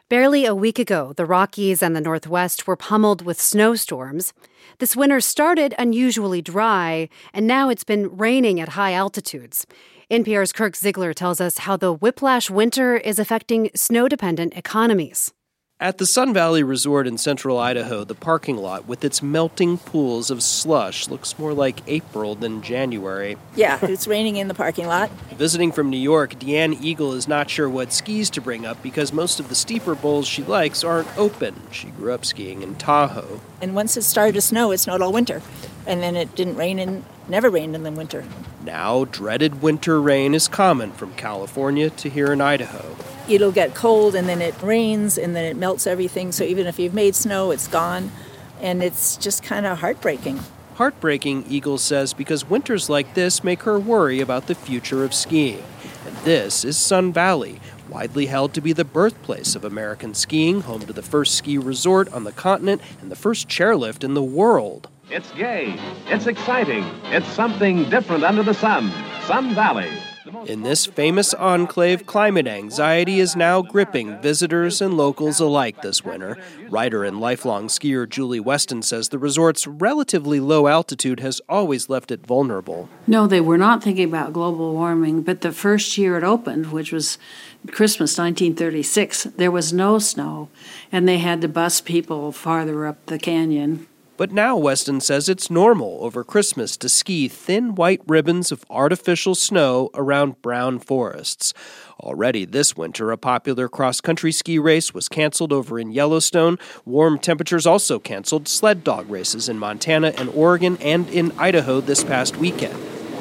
Barely a week ago, the Rockies and the Northwest were pummeled with snowstorms. This winter started unusually dry, and now it's been raining at high altitudes. NPR's Kirk Ziegler tells us how the whiplash winter is affecting snow-dependent economies. At the Sun Valley Resort in central Idaho, the parking lot with its melting pools of slush looks more like April than January. Yeah, it's raining in the parking lot. Visiting from New York, Deanne Eagle is not sure what skis to bring up because most of the steeper bowls she likes aren't open. She grew up skiing in Tahoe. And once it started to snow, it snowed all winter. And then it never rained in the winter. Now, dreaded winter rain is common from California to here in Idaho. It'll get cold, and then it rains, and then it melts everything. So even if you've made snow, it's gone. And it's just kind of heartbreaking. Heartbreaking, Eagle says, because winters like this make her worry about the future of skiing. And this is Sun Valley, widely held to be the birthplace of American skiing, home to the first ski resort on the continent and the first chairlift in the world. It's gay, it's exciting, it's something different under the sun. Sun Valley. In this famous enclave, climate anxiety is now gripping visitors and locals alike this winter. Writer and lifelong skier Julie Weston says the resort's relatively low altitude has always left it vulnerable. No, they were not thinking about global warming, but the first year it opened, which was Christmas 1936, there was no snow, and they had to bus people farther up the canyon. But now Weston says it's normal over Christmas to ski thin white ribbons of artificial snow around brown forests. Already this winter, a popular cross-country ski race was canceled over in Yellowstone. Warm temperatures also canceled sled dog races in Montana and Oregon and in Idaho this past weekend.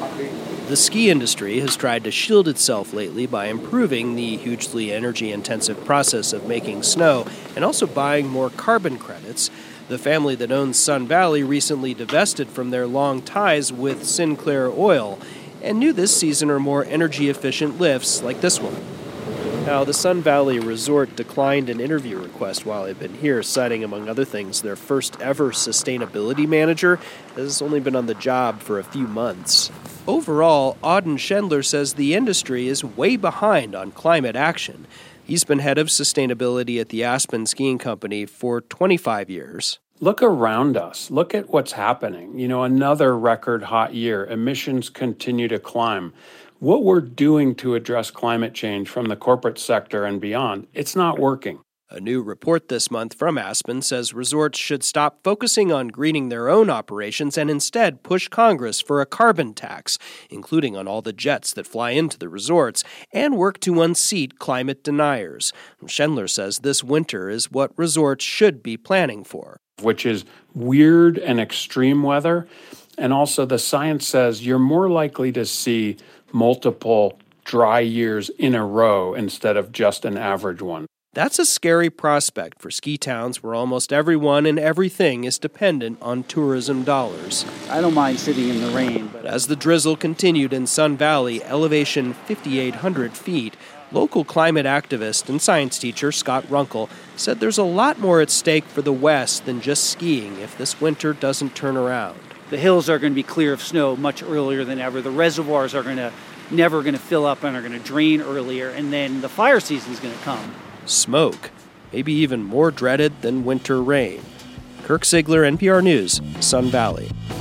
The ski industry has tried to shield itself lately by improving the hugely energy-intensive process of making snow and also buying more carbon credits. The family that owns Sun Valley recently divested from their long ties with Sinclair Oil and new this season are more energy-efficient lifts like this one. Now, the Sun Valley Resort declined an interview request while I've been here, citing, among other things, their first ever sustainability manager has only been on the job for a few months. Overall, Auden Schendler says the industry is way behind on climate action. He's been head of sustainability at the Aspen Skiing Company for 25 years. Look around us. Look at what's happening. Another record hot year. Emissions continue to climb. What we're doing to address climate change from the corporate sector and beyond, it's not working. A new report this month from Aspen says resorts should stop focusing on greening their own operations and instead push Congress for a carbon tax, including on all the jets that fly into the resorts, and work to unseat climate deniers. Schendler says this winter is what resorts should be planning for. Which is weird and extreme weather. And also the science says you're more likely to see multiple dry years in a row instead of just an average one. That's a scary prospect for ski towns where almost everyone and everything is dependent on tourism dollars. I don't mind sitting in the rain. But as the drizzle continued in Sun Valley, elevation 5,800 feet, local climate activist and science teacher Scott Runkle said there's a lot more at stake for the West than just skiing if this winter doesn't turn around. The hills are going to be clear of snow much earlier than ever. The reservoirs are never going to fill up and are going to drain earlier, and then the fire season's going to come. Smoke, maybe even more dreaded than winter rain. Kirk Ziegler, NPR News, Sun Valley.